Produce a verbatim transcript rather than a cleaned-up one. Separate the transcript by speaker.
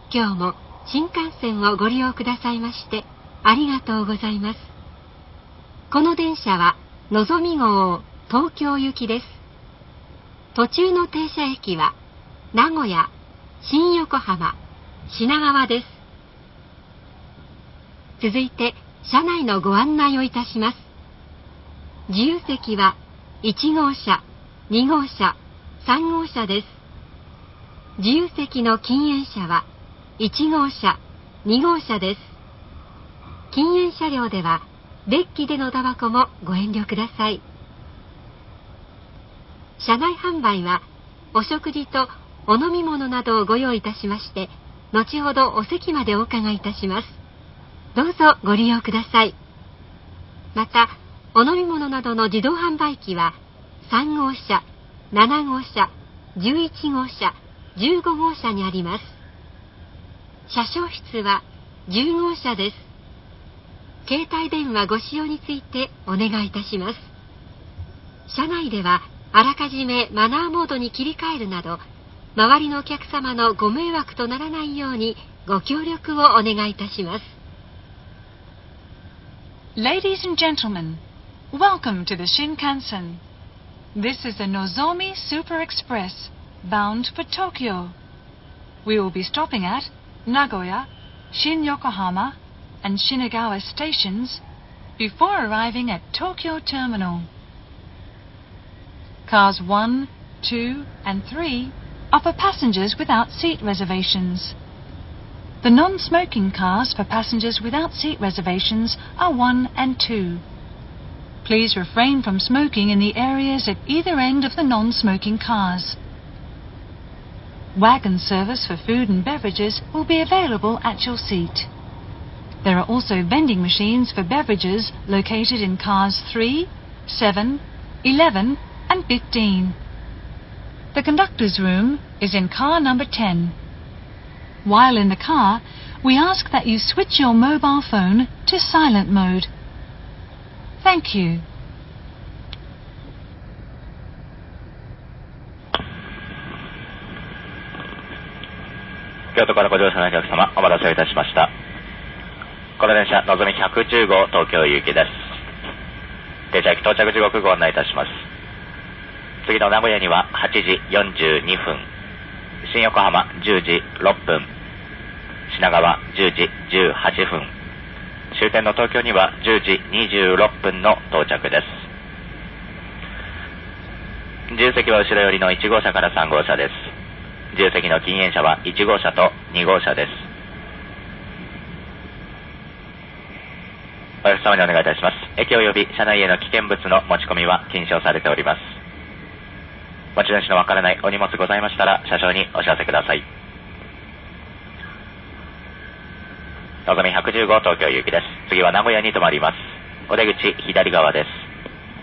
Speaker 1: 今日も新幹線をご利用くださいましてありがとうございます。この電車はのぞみ号東京行きです。途中の停車駅は名古屋、新横浜、品川です。続いて車内のご案内をいたします。自由席はいち号車、に号車、さん号車です。自由席の禁煙車はいち号車、に号車です。禁煙車両ではデッキでのタバコもご遠慮ください。車内販売はお食事とお飲み物などをご用意いたしまして、後ほどお席までお伺いいたします。どうぞご利用ください。またお飲み物などの自動販売機はさん号車、なな号車、じゅういち号車、じゅうご号車にあります。車掌室はじゅう号車です。携帯電話ご使用についてお願いいたします。車内ではあらかじめマナーモードに切り替えるなど、周りのお客様のご迷惑とならないようにご協力をお願いいたします。
Speaker 2: Ladies and gentlemen, welcome to the Shinkansen. This is the Nozomi Super Express, bound for Tokyo. We will be stopping at Nagoya, Shin-Yokohama, and Shinagawa stations before arriving at Tokyo Terminal. Cars one, two, and three are for passengers without seat reservations. The non-smoking cars for passengers without seat reservations are one and two. Please refrain from smoking in the areas at either end of the non-smoking cars. Wagon service for food and beverages will be available at your seat. There are also vending machines for beverages located in cars three, seven, eleven, and fifteen. The conductor's room is in car number ten. While in the car, we ask that you switch your mobile phone to silent mode. Thank you.
Speaker 3: 京都からご乗車のお客様、お待たせいたしました。この電車、のぞみひゃくじゅう号東京行きです。停車駅到着時刻ご案内いたします。次の名古屋にははちじよんじゅうにふん、新横浜じゅうじろっぷん、品川じゅうじじゅうはっぷん、終点の東京にはじゅうじにじゅうろっぷんの到着です。自由席は後ろ寄りのいち号車からさん号車です。自由席の禁煙車はいち号車とに号車です。お客様にお願いいたします。駅及び車内への危険物の持ち込みは禁止をされております。持ち主のわからないお荷物ございましたら車掌にお知らせください。のぞみひゃくじゅう号東京行きです。次は名古屋に停まります。お出口左側です。